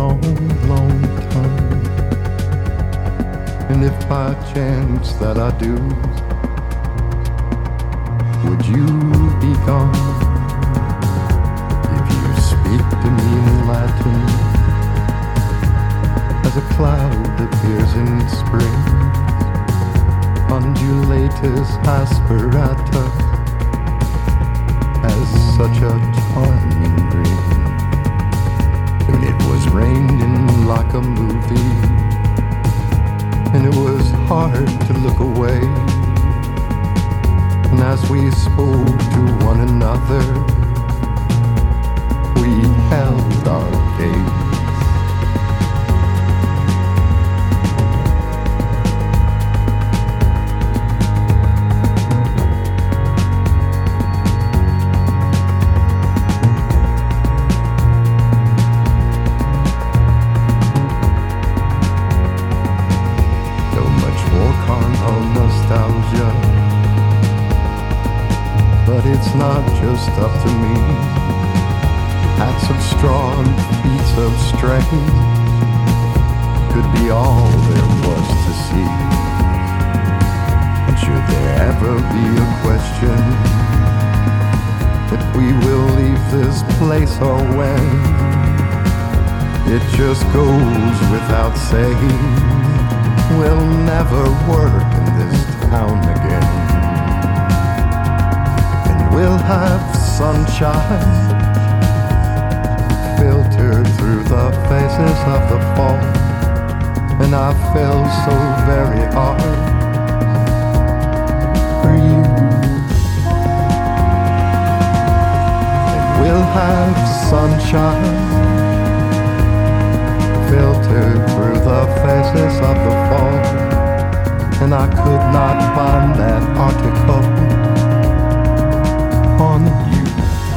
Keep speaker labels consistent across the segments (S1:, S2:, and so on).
S1: long, long time. And if by chance that I do, would you be gone? If you speak to me in Latin, as a cloud appears in spring, undulatus asperatus, as such a charming dream. And it was raining like a movie, and it was hard to look away. And as we spoke to one another, we held our gaze. But it's not just up to me. Acts of strong feats of strength could be all there was to see. And should there ever be a question if we will leave this place or when, it just goes without saying, we'll never work in this town again. We'll have sunshine filtered through the phases of the fall, and I fell so very hard for you. And we'll have sunshine filtered through the phases of the fall, and I could not find that article on you.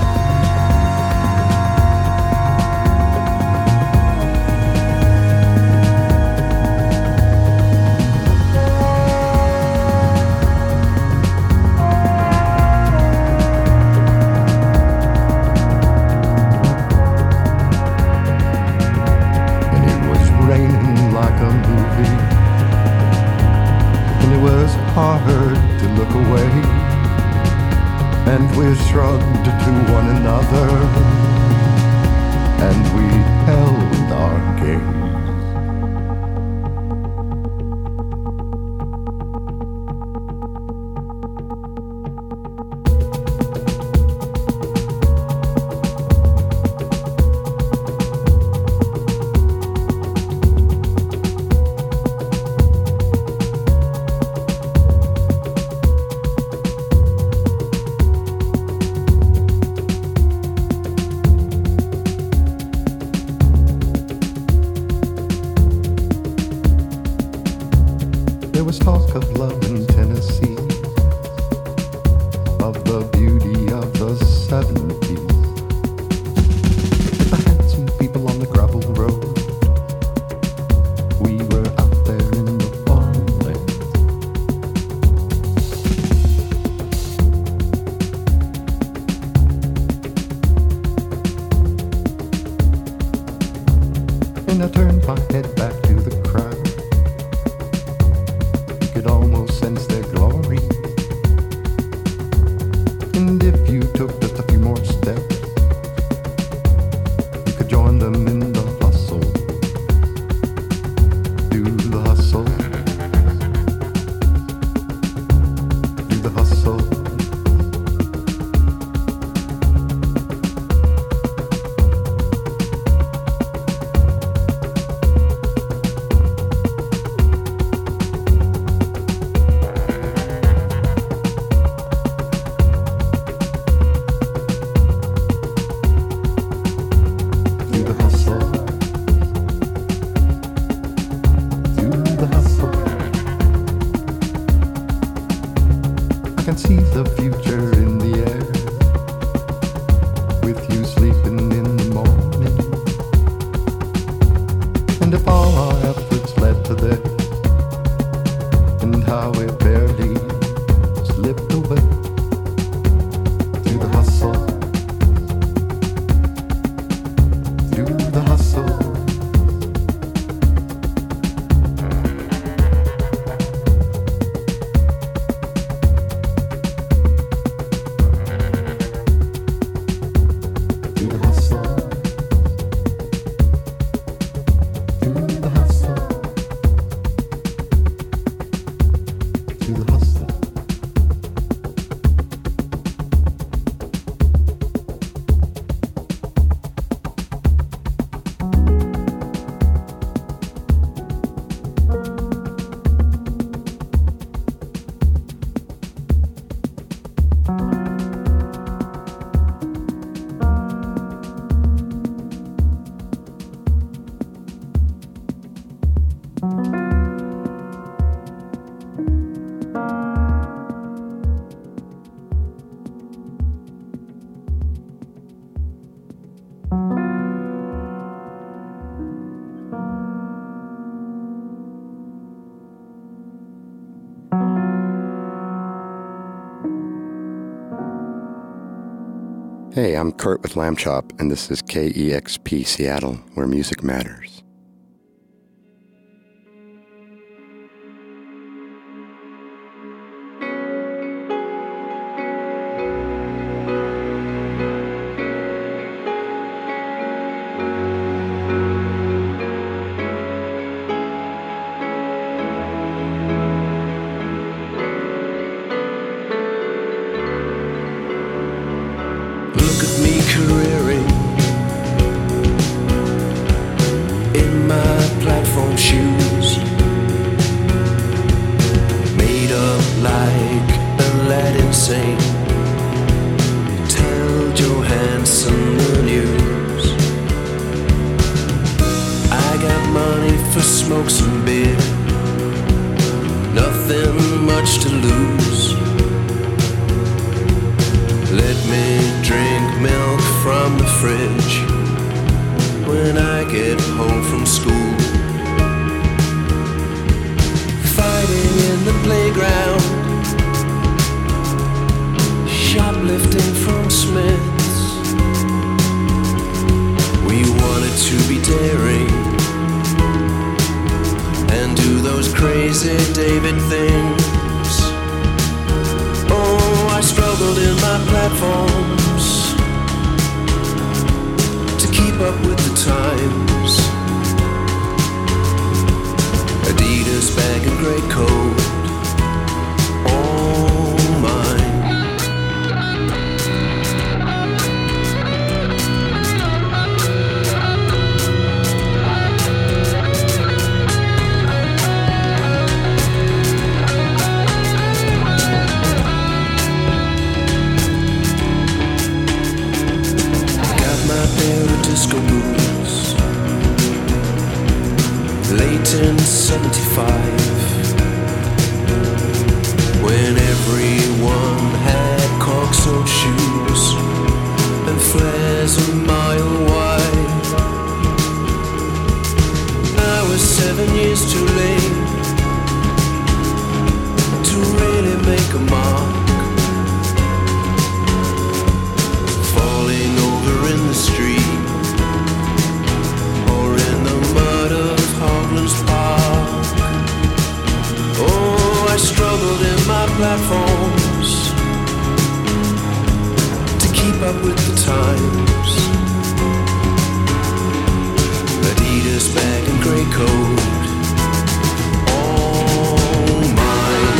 S1: And it was raining like a movie, and it was hard to look away. And we shrugged to one another, and we held our gaze. There was talk of love in Tennessee, of the beauty of the 70s, with the handsome people on the gravel road. We were out there in the farmland. And I turned my head back to the crowd. Could almost sense their glory. And if you took just a few more steps, you could join them in the hustle. Do the hustle. Do the hustle. I can see the future in the air, with you sleeping in the morning. And if all our efforts led to this, and how it barely slipped away through the hustle, through the hustle.
S2: Hey, I'm Kurt with Lamb Chop, and this is KEXP Seattle, where music matters.
S3: Look at me careering in my platform shoes, made up like Aladdin Sane. Tell Johansson the news. I got money for smoke some beer, nothing much to lose. Let me drink milk from the fridge when I get home from school. Fighting in the playground, shoplifting from Smith's. We wanted to be daring and do those crazy David things. I struggled in my platforms to keep up with the times. Adidas bag and great coat, all mine. Disco moves, late in 75, when everyone had cork-sole shoes and flares a mile wide. I was 7 years too late to really make a mark, falling over in the street Park. Oh, I struggled in my platforms to keep up with the times. Adidas bag and grey coat, all mine.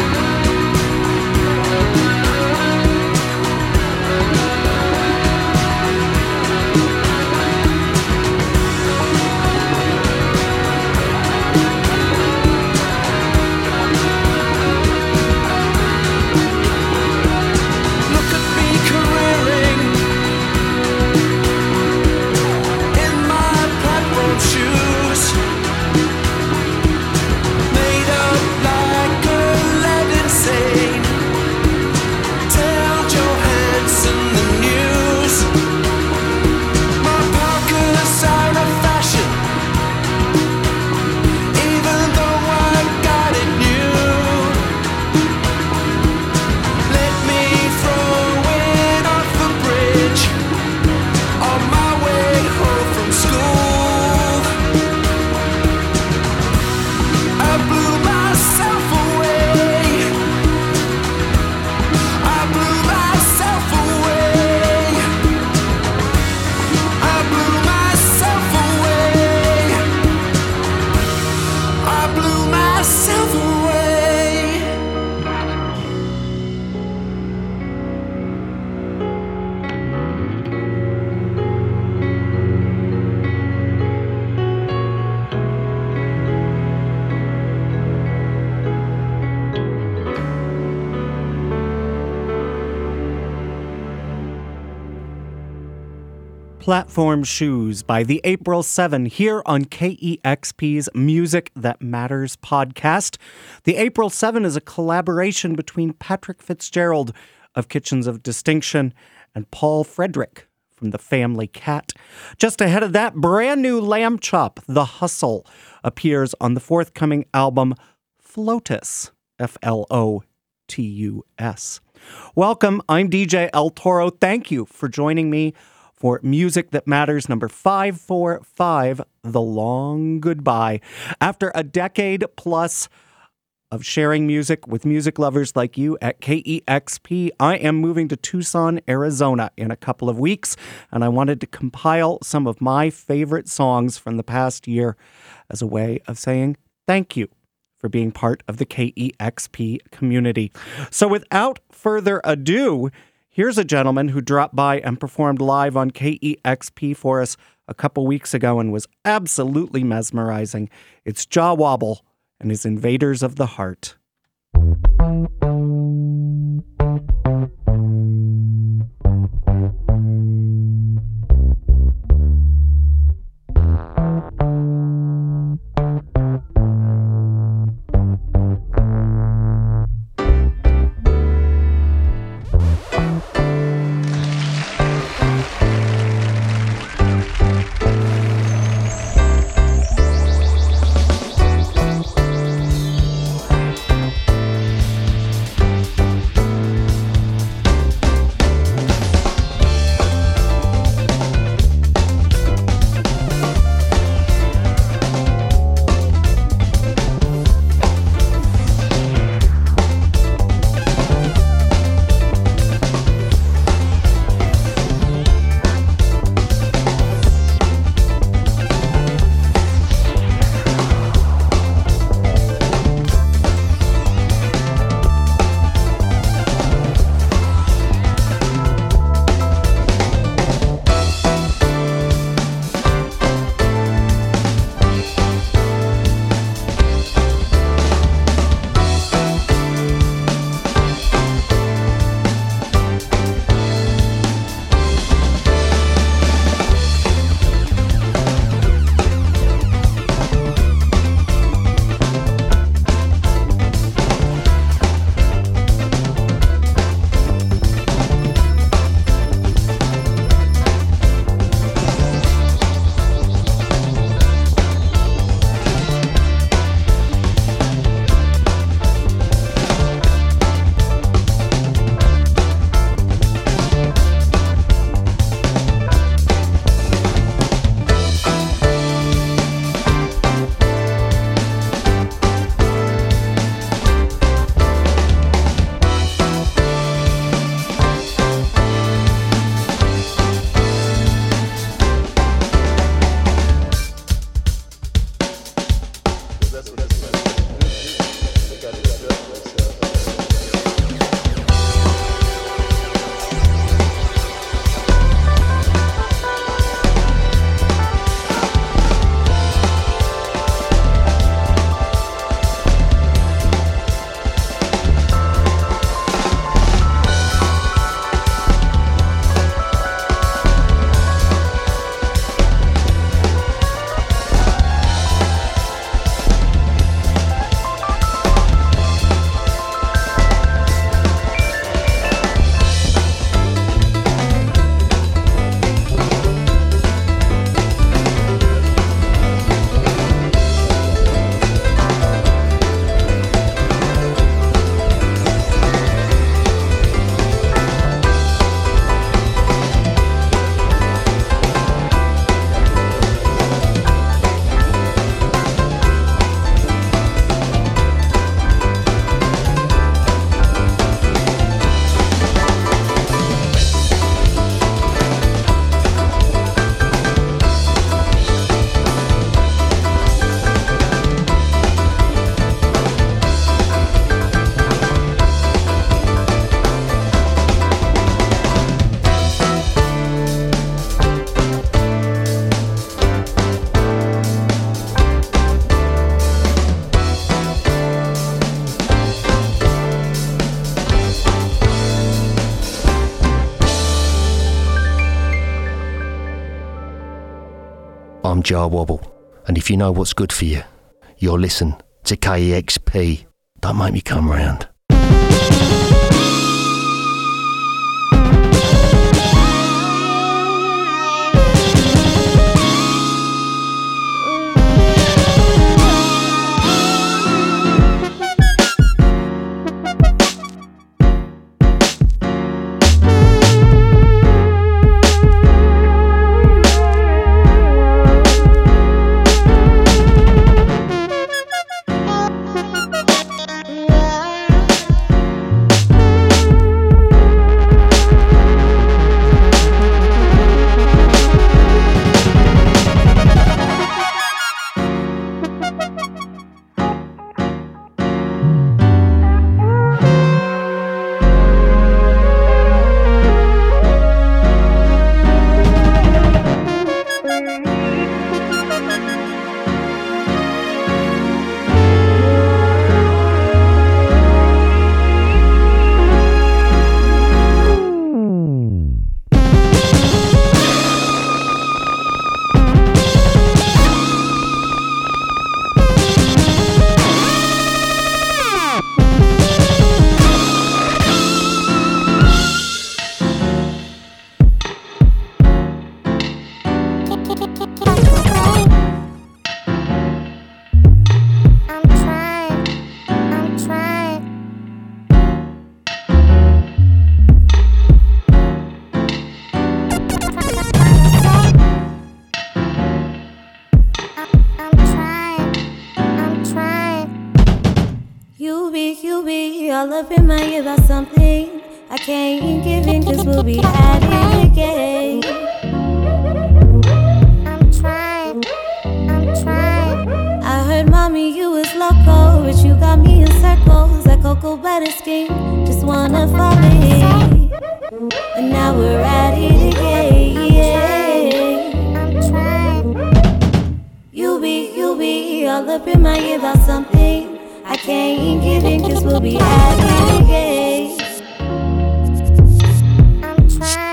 S4: Platform Shoes by the April 7 here on KEXP's Music That Matters podcast. The April 7 is a collaboration between Patrick Fitzgerald of Kitchens of Distinction and Paul Frederick from The Family Cat. Just ahead of that, brand new Lamb Chop, The Hustle, appears on the forthcoming album Flotus, Flotus. Welcome, I'm DJ El Toro. Thank you for joining me for Music That Matters number 545, The Long Goodbye. After a decade plus of sharing music with music lovers like you at KEXP, I am moving to Tucson, Arizona in a couple of weeks, and I wanted to compile some of my favorite songs from the past year as a way of saying thank you for being part of the KEXP community. So without further ado, here's a gentleman who dropped by and performed live on KEXP for us a couple weeks ago and was absolutely mesmerizing. It's Jah Wobble and his Invaders of the Heart.
S5: I'm Jah Wobble, and if you know what's good for you, you'll listen to KEXP. Don't make me come round.
S6: all up in my ear about something I can't give in, cause we'll be at it again. I'm trying. I heard, mommy, you was loco, but you got me in circles like cocoa butter skin. Just wanna fall in, and now we're at it again. I'm trying. You be all up in my ear about something I can't give in, cause we'll be at it again. I'm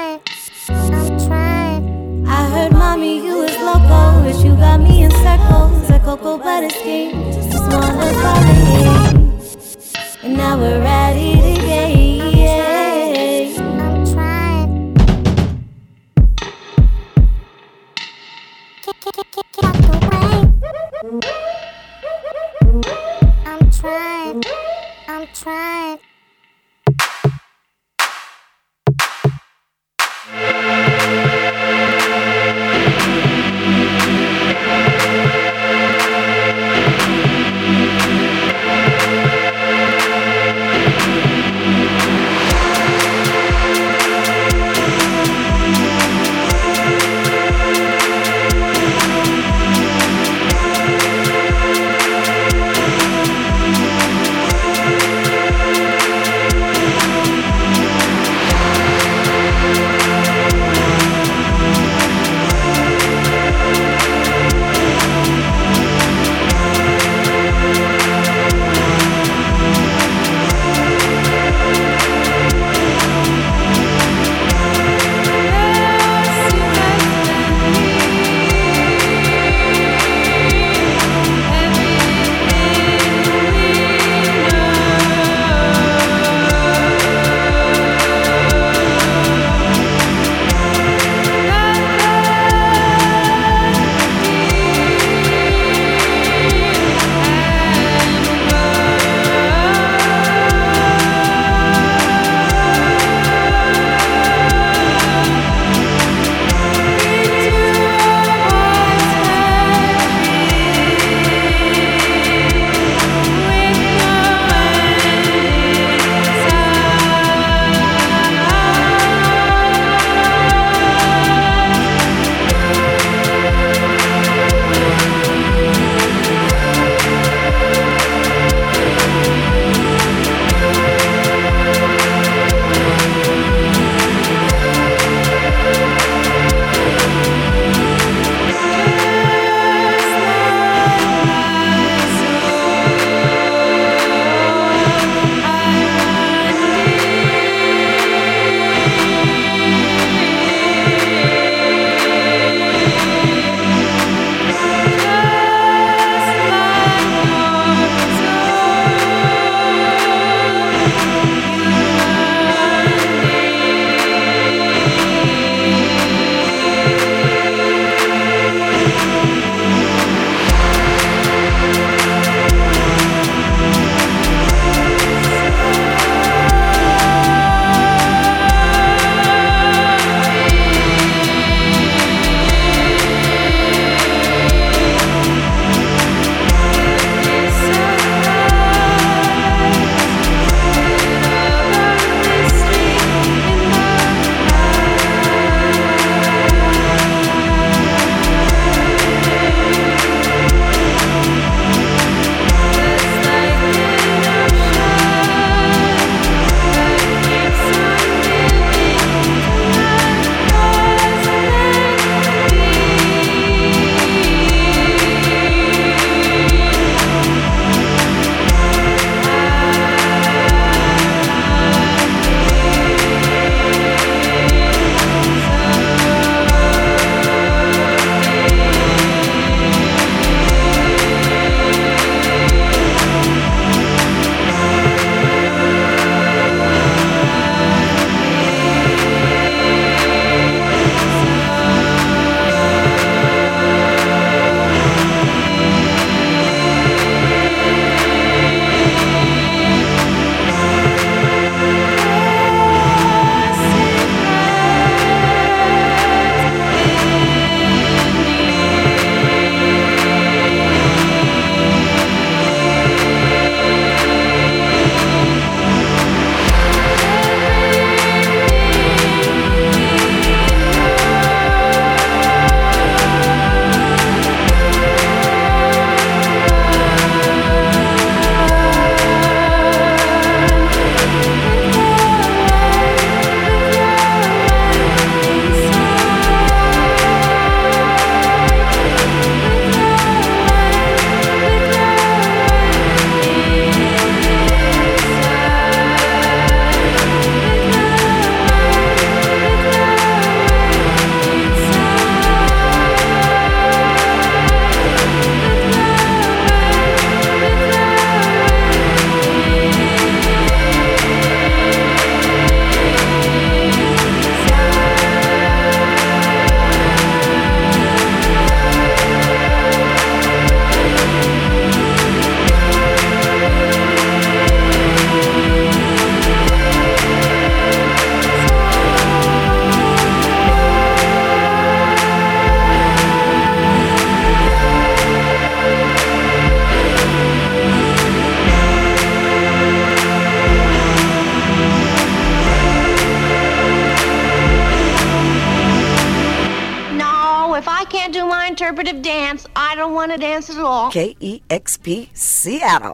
S6: trying. I heard, mommy, you was loco, but you got me in circles like cocoa butter skin. Just wanna fall in, and now we're at it again. I'm trying. I'm trying.
S7: interpretive dance. I don't want to dance at all.
S8: KEXP Seattle.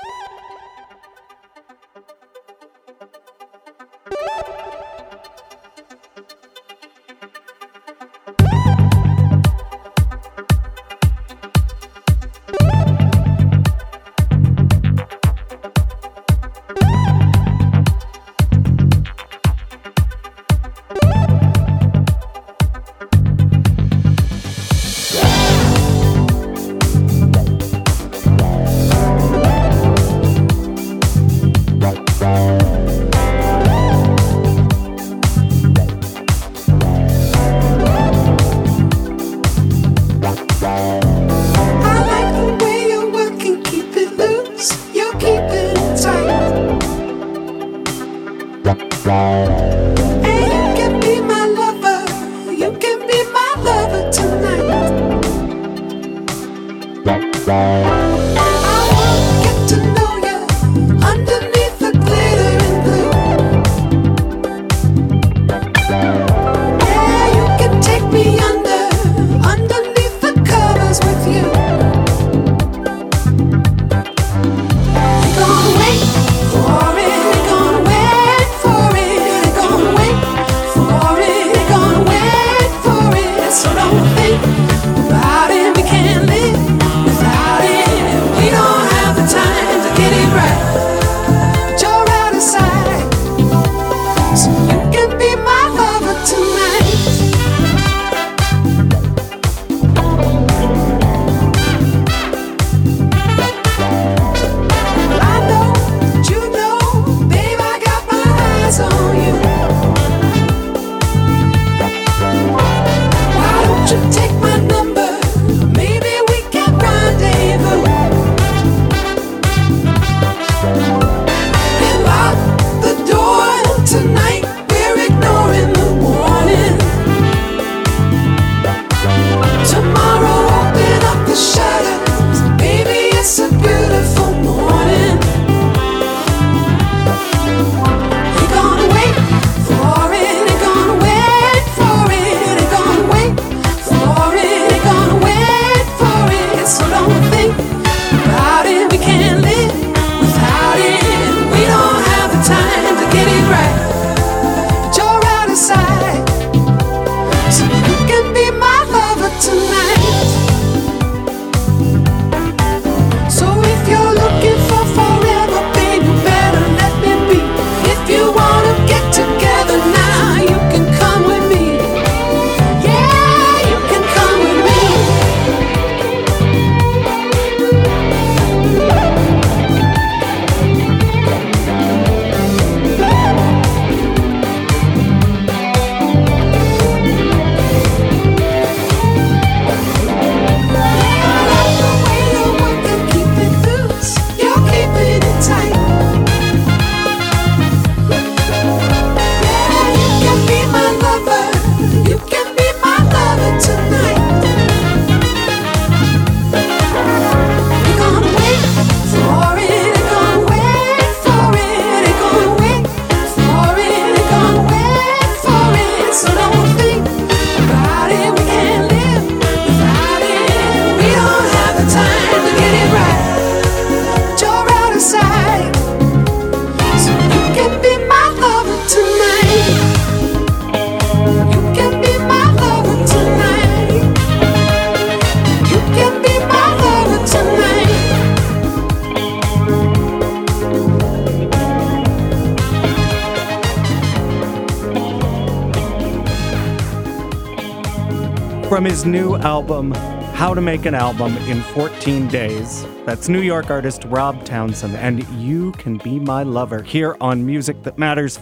S4: From his new album, How to Make an Album in 14 Days. That's New York artist Rob Townsend, and You Can Be My Lover, here on Music That Matters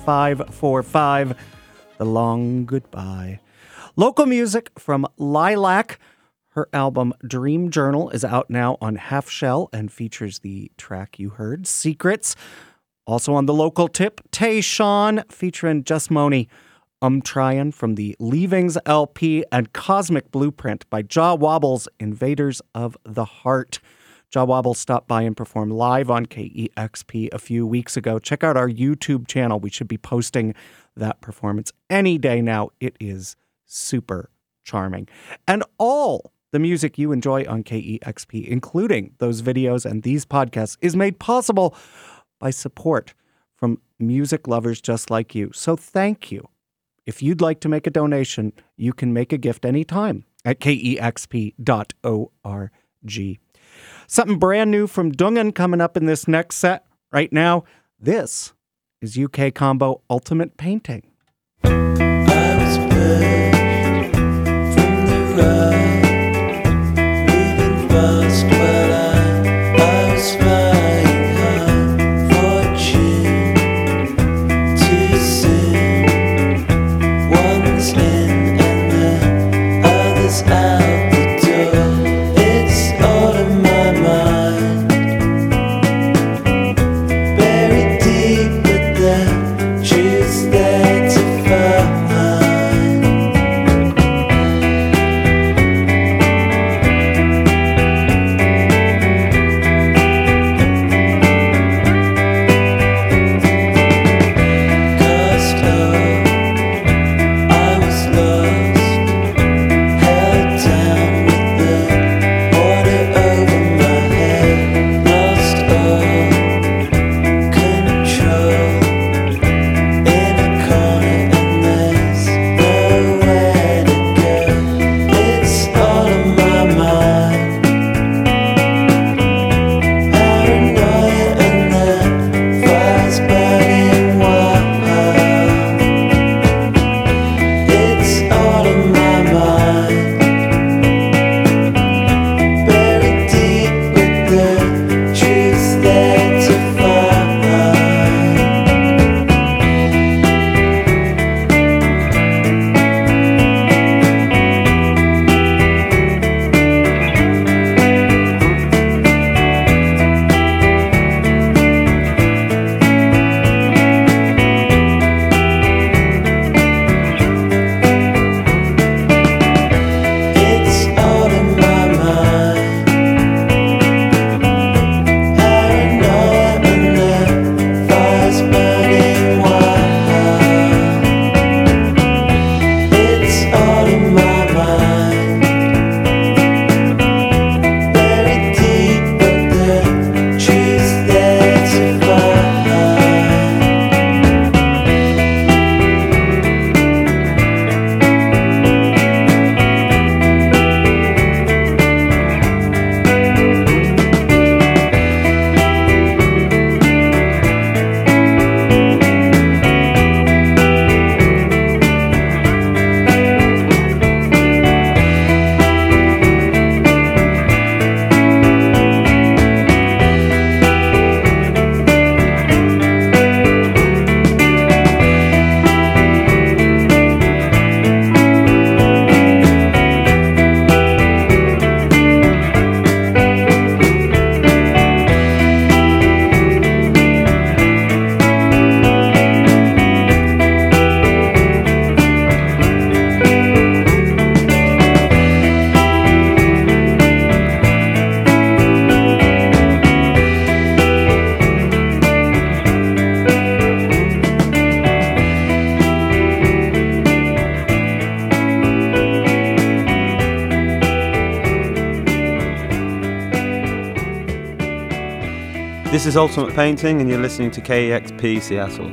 S4: 545, The Long Goodbye. Local music from Lilac. Her album Dream Journal is out now on Half Shell and features the track you heard, Secrets. Also on the local tip, Tay Sean featuring Just Moni. Tryin' from the Leavings LP, and Cosmic Blueprint by Jaw Wobble's Invaders of the Heart. Jaw Wobble stopped by and performed live on KEXP a few weeks ago. Check out our YouTube channel. We should be posting that performance any day now. It is super charming. And all The music you enjoy on KEXP, including those videos and these podcasts, is made possible by support from music lovers just like you. So thank you. If you'd like to make a donation, you can make a gift anytime at kexp.org. Something brand new from Dungen coming up in this next set. Right now, this is UK Combo Ultimate Painting.
S3: I was pushed from the ride, moving fast while I was flying high. Fortune too soon, one's in and the other's out the door. It's all in my mind, buried deep with the truth's there to find. Cast off, I was lost, held down with the water over my head, lost all control in a corner, and there's nowhere to go. It's all in my mind, paranoia and the fire's burning wild. It's all in my mind, buried deep with the truth there to find. It's all in my mind, paranoia and the fire's burning wild. It's all in my mind, buried deep with the truth there to find.
S9: This is Ultimate Painting, and you're listening to KEXP Seattle.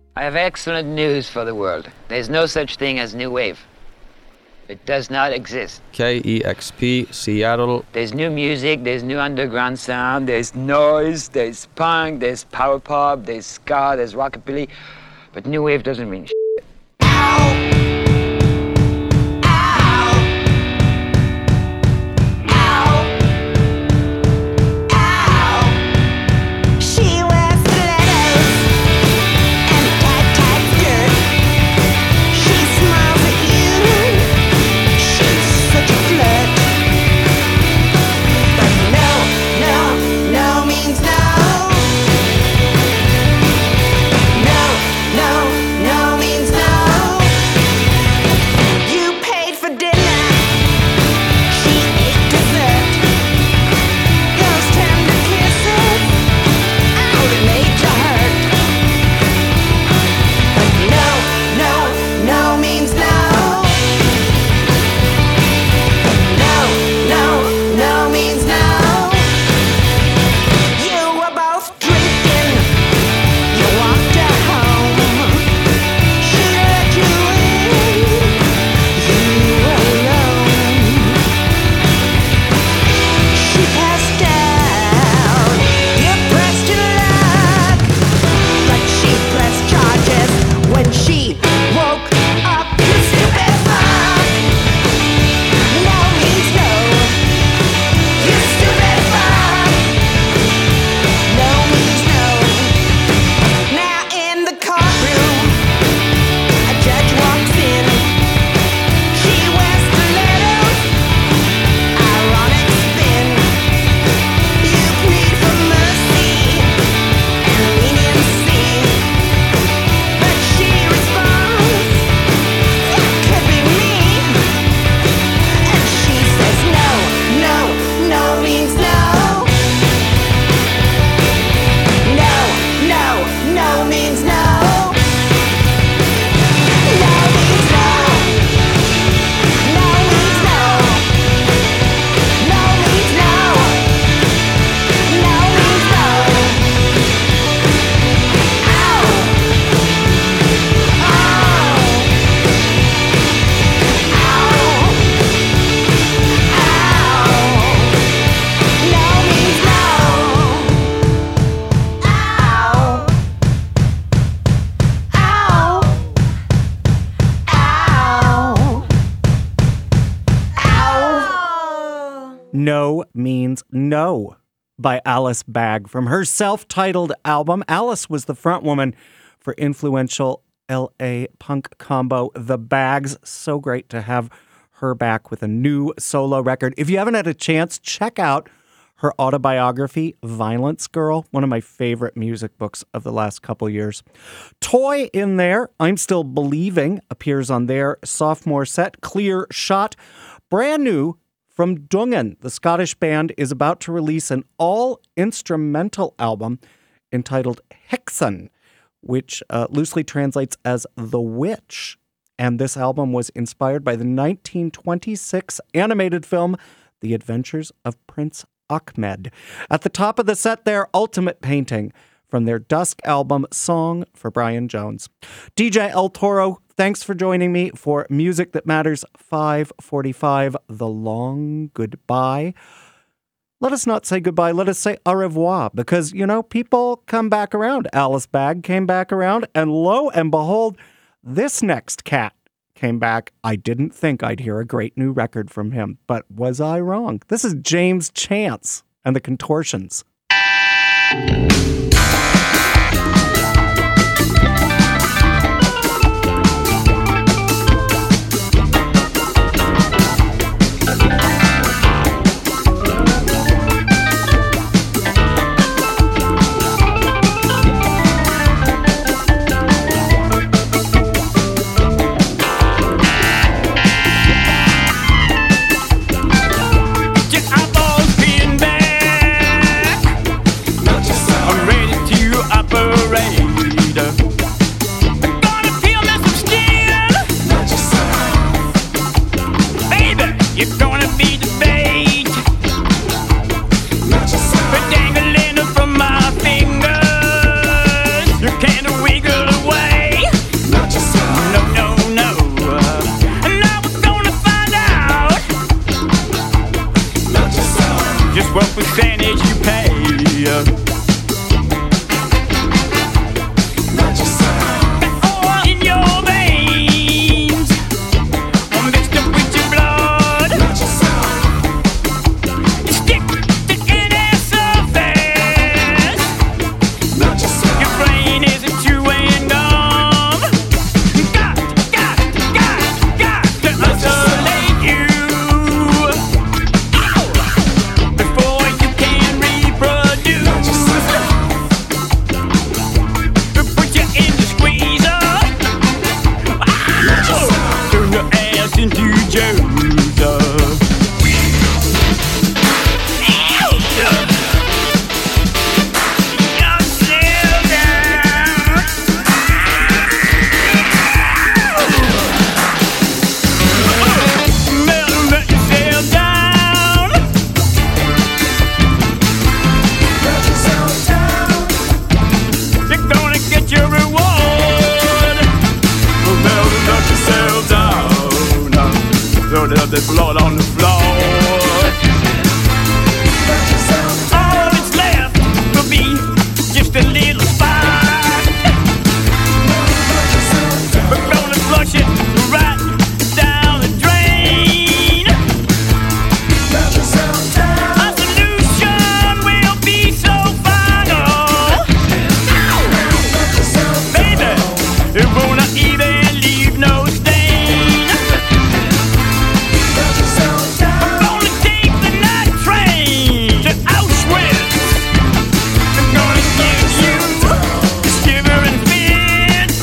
S10: I have excellent news for the world. There's no such thing as new wave. It does not exist.
S9: KEXP Seattle.
S10: There's new music, there's new underground sound, there's noise, there's punk, there's power pop, there's ska, there's rockabilly. But new wave doesn't mean shit.
S4: No Means No by Alice Bagg from her self-titled album. Alice was the frontwoman for influential LA punk combo The Bags. So great to have her back with a new solo record. If you haven't had a chance, check out her autobiography, Violence Girl, one of my favorite music books of the last couple years. Toy in there, I'm Still Believing, appears on their sophomore set. Clear Shot, brand new from Dungen. The Scottish band is about to release an all-instrumental album entitled Hixan, which loosely translates as The Witch. And this album was inspired by the 1926 animated film The Adventures of Prince Ahmed. At the top of the set there, Ultimate Painting from their Dusk album, Song for Brian Jones. DJ El Toro, thanks for joining me for Music That Matters 545, The Long Goodbye. Let us not say goodbye, let us say au revoir, because, you know, people come back around. Alice Bagg came back around, and lo and behold, this next cat came back. I didn't think I'd hear a great new record from him, but was I wrong? This is James Chance and the Contortions.
S11: I'm ready. there's blood on the floor. All that's left for me, just a little spot. We're gonna flush it right down the drain. Our solution will be so final. Baby, it won't even leave no stain. I'm gonna take the night train to Auschwitz. I'm gonna give you the shivering fits.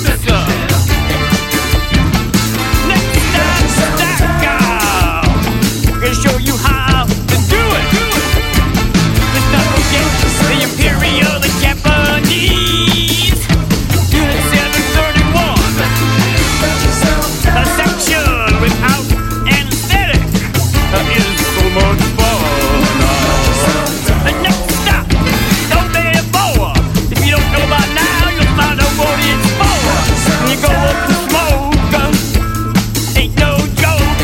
S11: Next time, stack out. Gonna show you how to do it. Let's not forget the Imperial, the Japanese. Unit 731. A section without anesthetic is so much fun. The next stop, don't be a boa. If you don't know by now, you'll find out what it's for. When you go up to smoke, ain't no joke.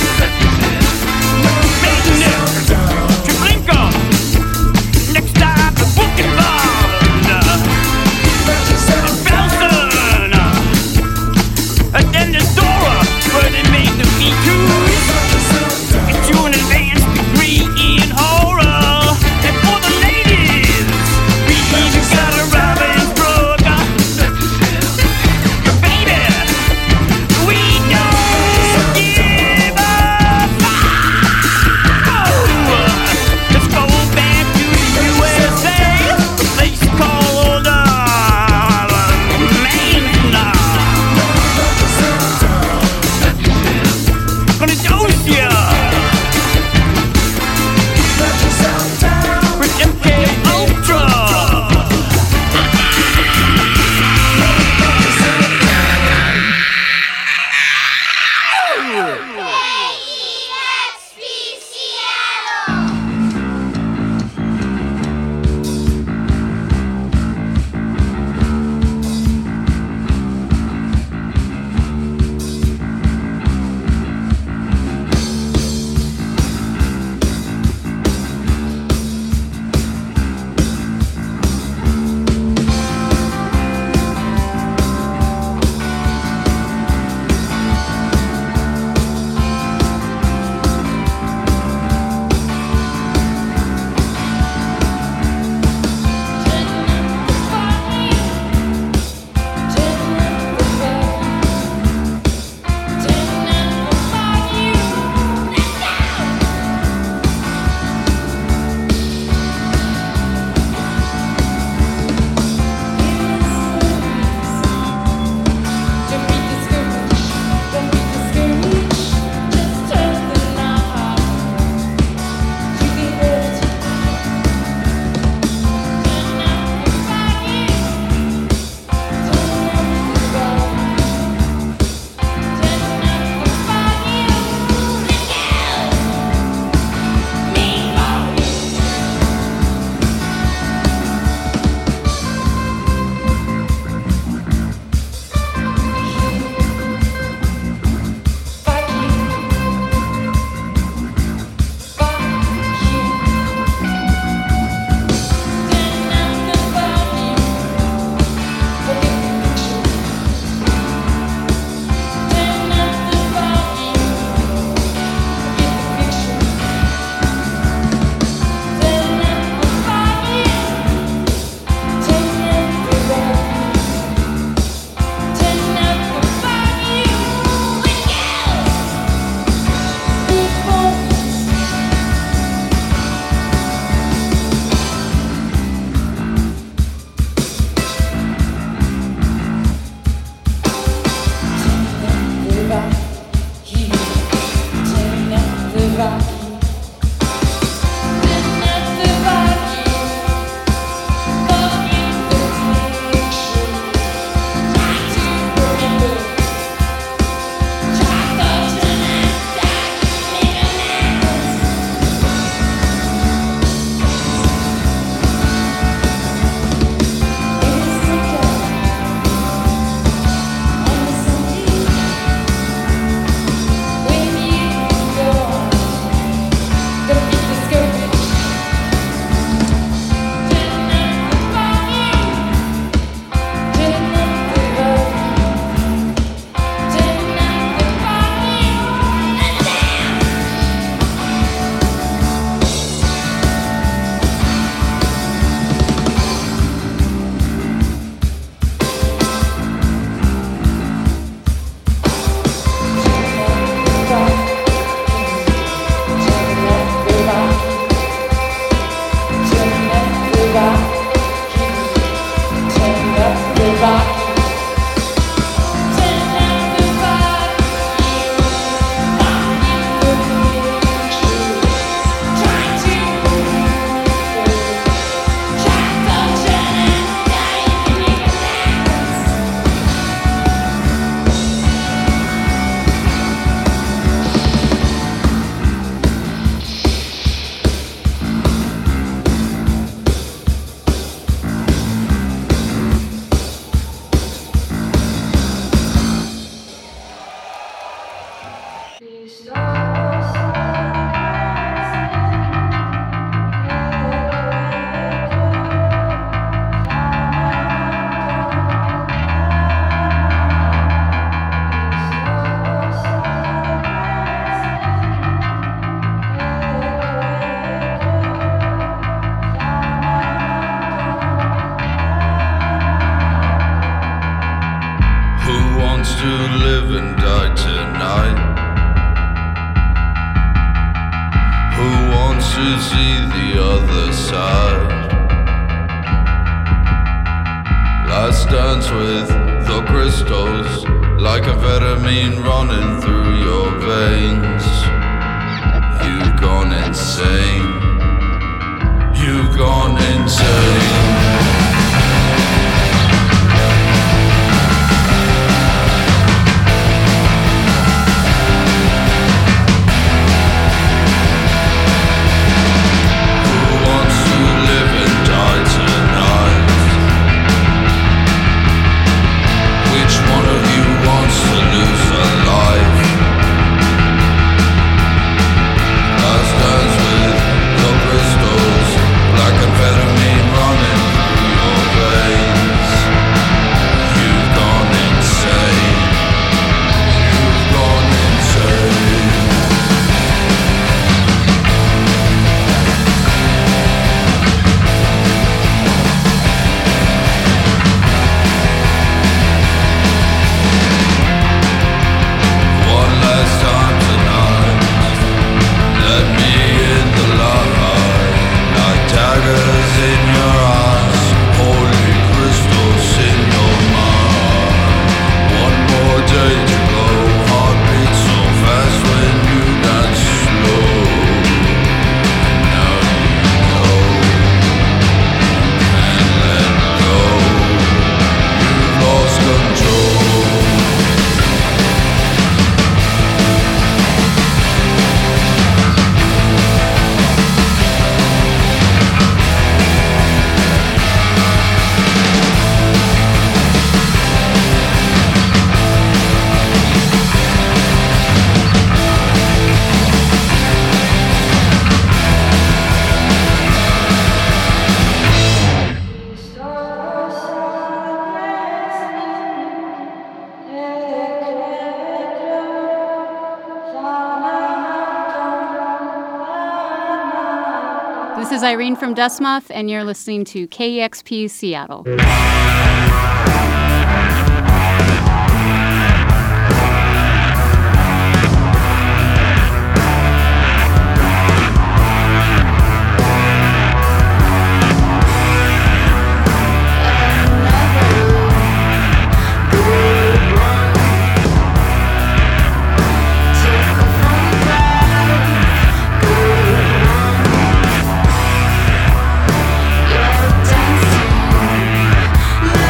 S11: Maintenance, Treblinka. Next stop, the Buchenwald. And Belsen. And then the Dora, where they make the V2s. Get you an advanced degree in horror. And for the ladies, we even got a Ravensbrück. Baby,
S12: wants to live and die tonight? Who wants to see the other side? Last dance with the crystals, like amphetamine running through your veins. You've gone insane. You've gone insane.
S13: This is Irene from Dustmuff, and you're listening to KEXP Seattle.
S6: Dancing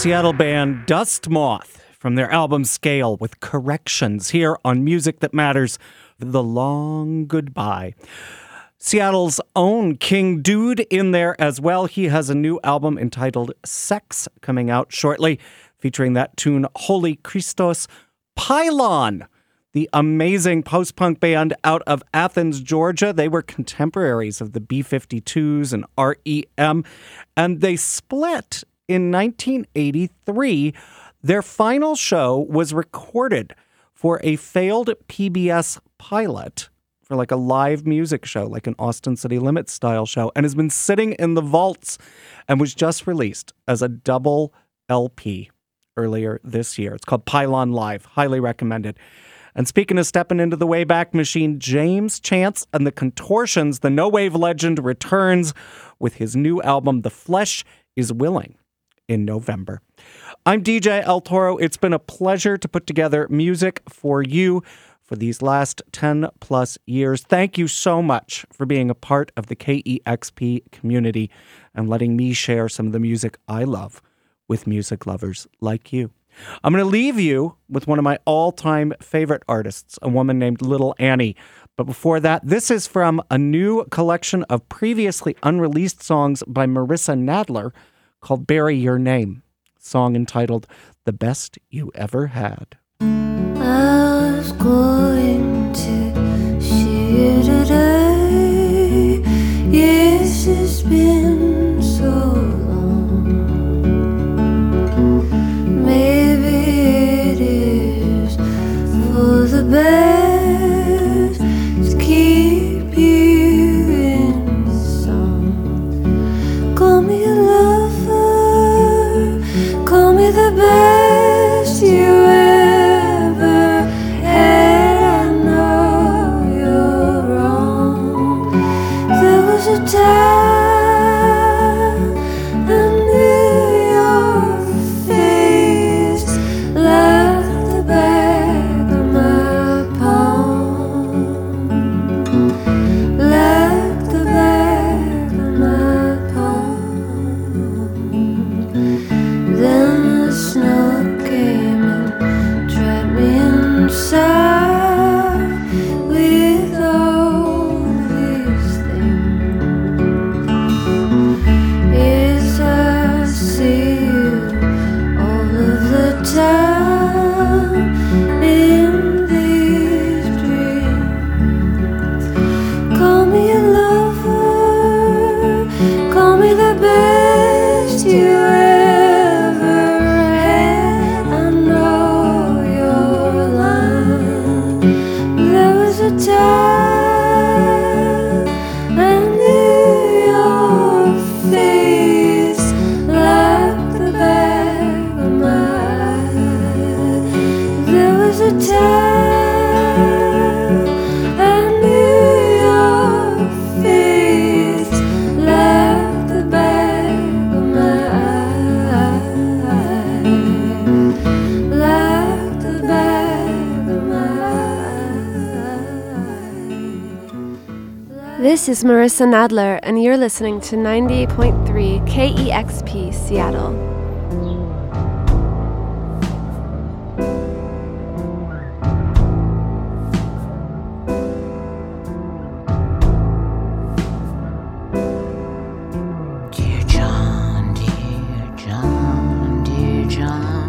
S4: Seattle band Dust Moth from their album Scale with Corrections here on Music That Matters, The Long Goodbye. Seattle's own King Dude in there as well. He has a new album entitled Sex coming out shortly, featuring that tune Holy Christos. Pylon, the amazing post-punk band out of Athens, Georgia. They were contemporaries of the B-52s and REM, and they split in 1983. Their final show was recorded for a failed PBS pilot for like a live music show, like an Austin City Limits style show, and has been sitting in the vaults and was just released as a double LP earlier this year. It's called Pylon Live. Highly recommended. And speaking of stepping into the Wayback Machine, James Chance and the Contortions, the no-wave legend, returns with his new album, The Flesh is Willing, in November. I'm DJ El Toro. It's been a pleasure to put together music for you for these last 10 plus years. Thank you so much for being a part of the KEXP community and letting me share some of the music I love with music lovers like you. I'm going to leave you with one of my all-time favorite artists, a woman named Little Annie. But before that, this is from a new collection of previously unreleased songs by Marissa Nadler called Bury Your Name, song entitled The Best You Ever Had.
S6: I was going to see you today. Yes, it's been so long. Maybe it is for the best to keep you in song. Call me a lover, call me the best you ever had. I know you're wrong. There was a time I knew your face like the back of my palm, like the back of my palm. Then the snow came and trapped me inside with all these things. Yes, I see you all of the time in these dreams. Call me a lover, call me the best you ever had. I know you're lying. There was a time I knew your face like the back of my eye. There was a time I knew your face like the back of my eye, like the back of my eye.
S14: This is Marissa Nadler, and you're listening to 98.3 KEXP Seattle.
S15: Dear John, dear John, dear John,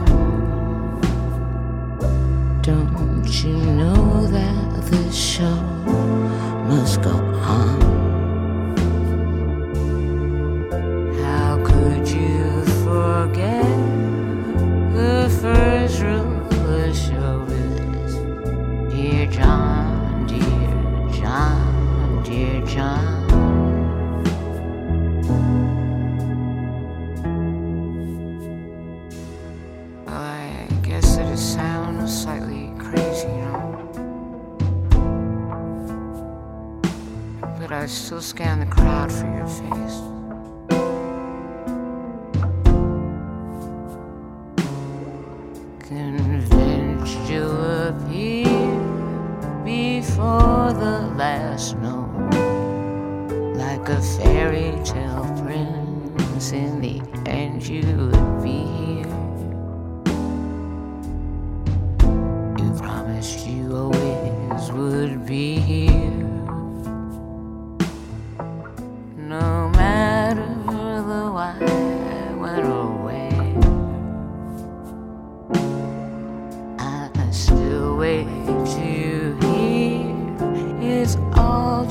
S15: don't you know that this show must go on? How could you forget the first rule of showbiz? Dear John, dear John, dear John. I guess it sounds slightly crazy, you know, but I still scan the crowd for your face. Convinced you'll appear before the last note, like a fairy tale prince. In the end, you would be here.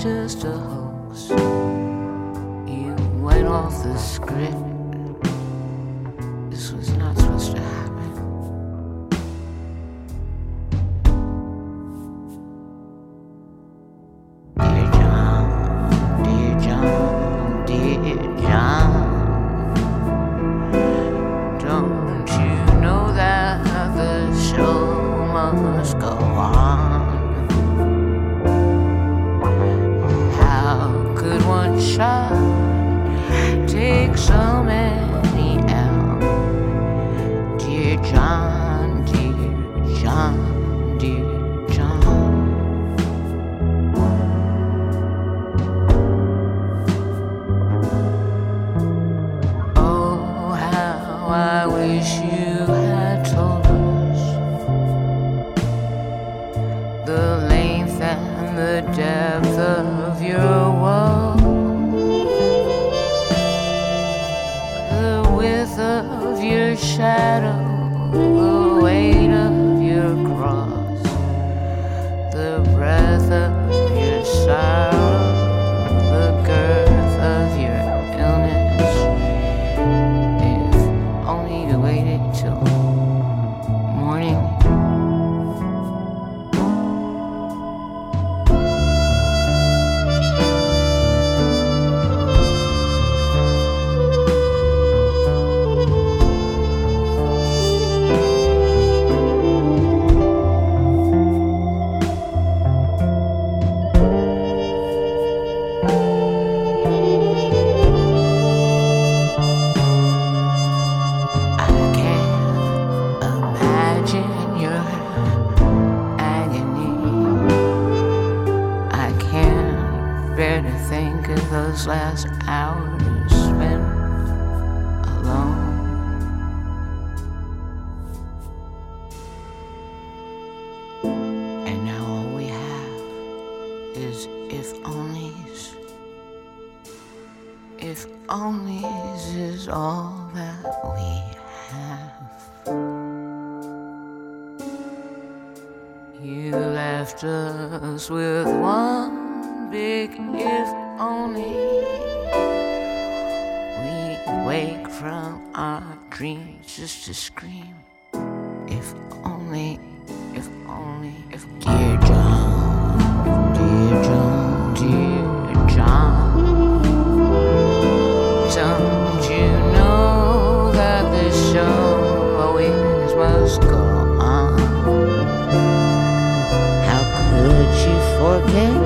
S15: just a hoax. You went off the script. This was not supposed to happen. Dear John, dear John, dear John, don't you know that the show must go on? How could one shot take so many out? Dear John, dear John, dear John. Oh, how I wish you had told us the length and the depth of your woe, the width of your shadow, the weight of your cross, the breadth of your sorrow, the girth of your illness. If only you waited till morning. Imagine your agony. I can't bear to think of those last hours spent alone. And now all we have is if onlys. If onlys is all that we have. You left us with one big if only. We wake from our dreams just to scream. If only, if only, if dear John, dear John, dear John. Don't you know that this show always must go on? Could you forget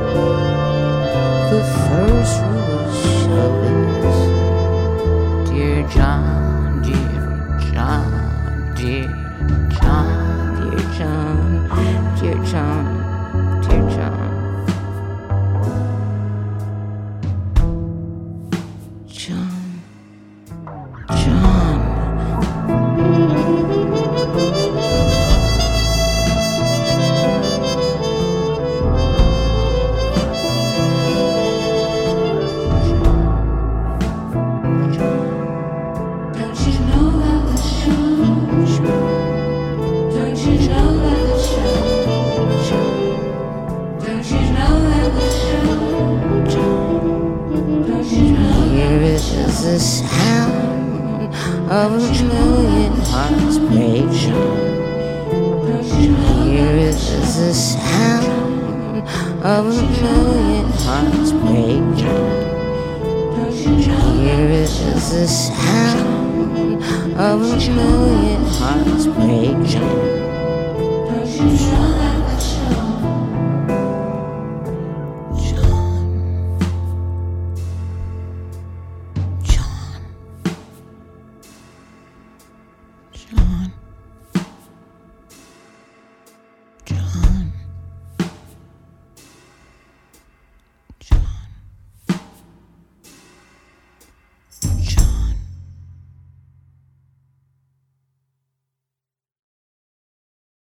S15: the first rule of showbiz? Dear John, dear John, dear John, dear John, dear John, dear John. John, John. The sound of a million hearts breaking. Here is the sound of a million hearts breaking. Here is the sound of a million hearts breaking.